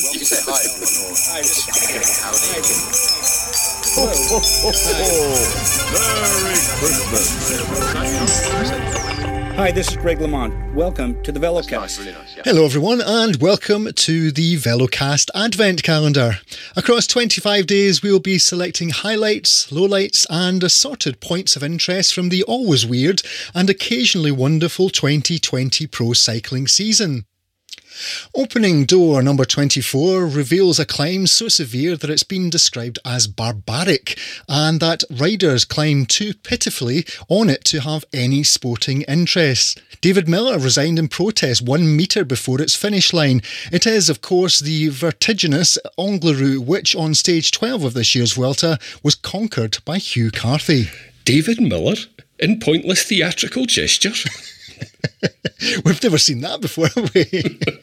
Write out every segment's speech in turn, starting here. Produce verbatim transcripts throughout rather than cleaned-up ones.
Well, you say hi. Hi, just howdy. Ho, ho, ho, ho. Merry Christmas. Hi, this is Greg LeMond. Welcome to the Velocast. Nice, really nice, yeah. Hello everyone and welcome to the Velocast Advent Calendar. Across twenty-five days we'll be selecting highlights, lowlights and assorted points of interest from the always weird and occasionally wonderful twenty twenty pro cycling season. Opening door number twenty-four reveals a climb so severe that it's been described as barbaric, and that riders climb too pitifully on it to have any sporting interest. David Miller resigned in protest one metre before its finish line. It is, of course, the vertiginous Angliru, which on stage twelve of this year's Vuelta was conquered by Hugh Carthy. David Miller in pointless theatrical gesture? We've never seen that before, have we?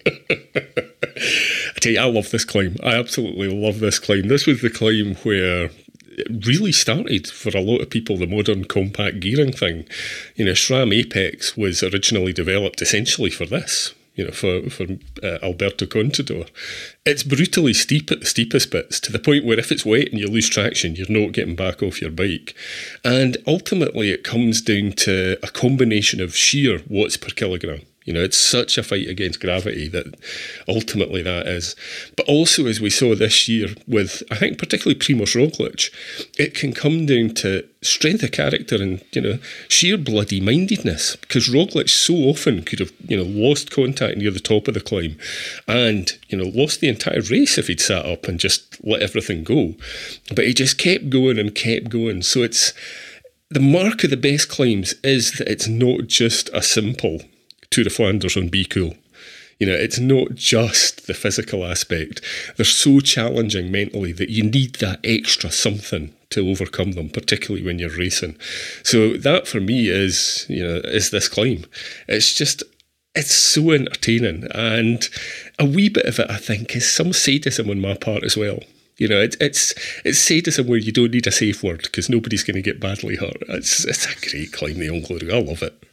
I tell you, I love this climb. I absolutely love this climb. This was the climb where it really started for a lot of people the modern compact gearing thing. You know, SRAM Apex was originally developed essentially for this. You know, for, for uh, Alberto Contador. It's brutally steep at the steepest bits, to the point where if it's wet and you lose traction, you're not getting back off your bike. And ultimately it comes down to a combination of sheer watts per kilogram. You know, it's such a fight against gravity that ultimately that is. But also, as we saw this year with, I think, particularly Primož Roglič, it can come down to strength of character and, you know, sheer bloody mindedness. Because Roglič so often could have, you know, lost contact near the top of the climb and, you know, lost the entire race if he'd sat up and just let everything go. But he just kept going and kept going. So it's, the mark of the best climbs is that it's not just a simple Tour de Flanders on Be Cool. You know, it's not just the physical aspect. They're so challenging mentally that you need that extra something to overcome them, particularly when you're racing. So that for me is, you know, is this climb. It's just, it's so entertaining. And a wee bit of it, I think, is some sadism on my part as well. You know, it, it's it's sadism where you don't need a safe word because nobody's going to get badly hurt. It's, it's a great climb, the Angliru. I love it.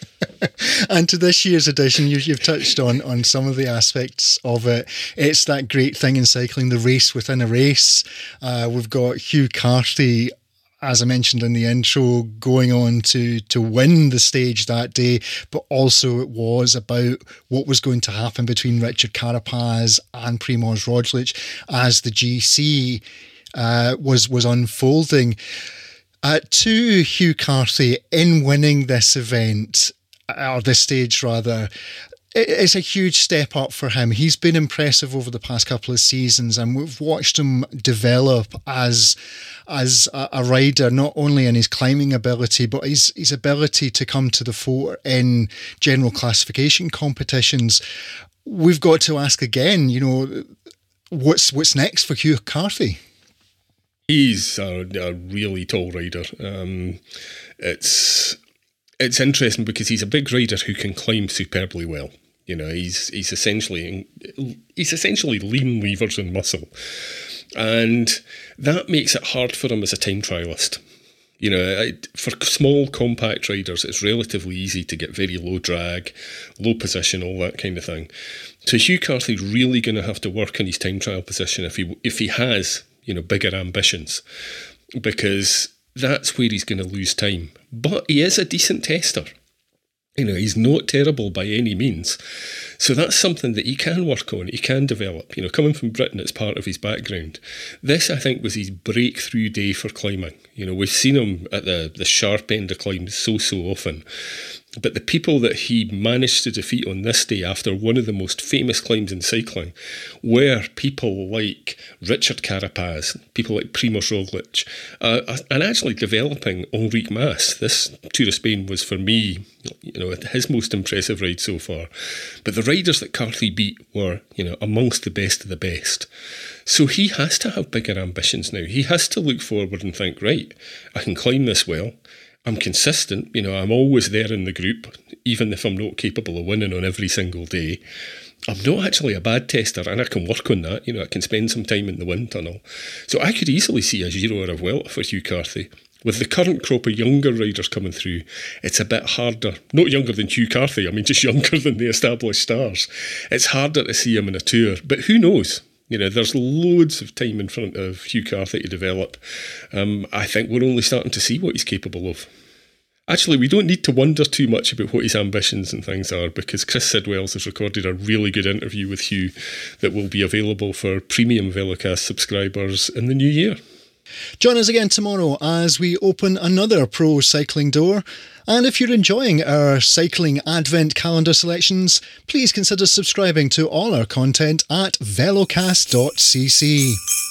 And to this year's edition, you, you've touched on, on some of the aspects of it. It's that great thing in cycling, the race within a race. Uh, we've got Hugh Carthy, as I mentioned in the intro, going on to, to win the stage that day, but also it was about what was going to happen between Richard Carapaz and Primož Roglič as the G C uh, was, was unfolding. Uh, to Hugh Carthy, in winning this event, or this stage rather, it's a huge step up for him. He's been impressive over the past couple of seasons, and we've watched him develop as as a, a rider, not only in his climbing ability, but his, his ability to come to the fore in general classification competitions. We've got to ask again, you know, what's what's next for Hugh Carthy? He's a, a really tall rider. Um, it's it's interesting because he's a big rider who can climb superbly well. You know, he's he's essentially he's essentially lean levers and muscle, and that makes it hard for him as a time trialist. You know, for small compact riders, it's relatively easy to get very low drag, low position, all that kind of thing. So Hugh Carthy's really going to have to work on his time trial position if he if he has, you know, bigger ambitions, because that's where he's going to lose time. But he is a decent tester. You know, he's not terrible by any means. So that's something that he can work on, he can develop. You know, coming from Britain, it's part of his background. This, I think, was his breakthrough day for climbing. You know, we've seen him at the, the sharp end of climbs so, so often. But the people that he managed to defeat on this day after one of the most famous climbs in cycling were people like Richard Carapaz, people like Primož Roglič, uh, and actually developing Enric Mas. This Tour of Spain was, for me, you know, his most impressive ride so far. But the riders that Carthy beat were, you know, amongst the best of the best. So he has to have bigger ambitions now. He has to look forward and think, right, I can climb this well. I'm consistent, you know, I'm always there in the group, even if I'm not capable of winning on every single day. I'm not actually a bad tester, and I can work on that. You know, I can spend some time in the wind tunnel. So I could easily see a Giro or a Vuelta for Hugh Carthy. With the current crop of younger riders coming through, it's a bit harder. Not younger than Hugh Carthy, I mean just younger than the established stars. It's harder to see him in a Tour, but who knows? You know, there's loads of time in front of Hugh Carthy to develop. Um, I think we're only starting to see what he's capable of. Actually, we don't need to wonder too much about what his ambitions and things are, because Chris Sidwells has recorded a really good interview with Hugh that will be available for premium Velocast subscribers in the new year. Join us again tomorrow as we open another Pro Cycling door. And if you're enjoying our cycling advent calendar selections, please consider subscribing to all our content at velocast dot c c.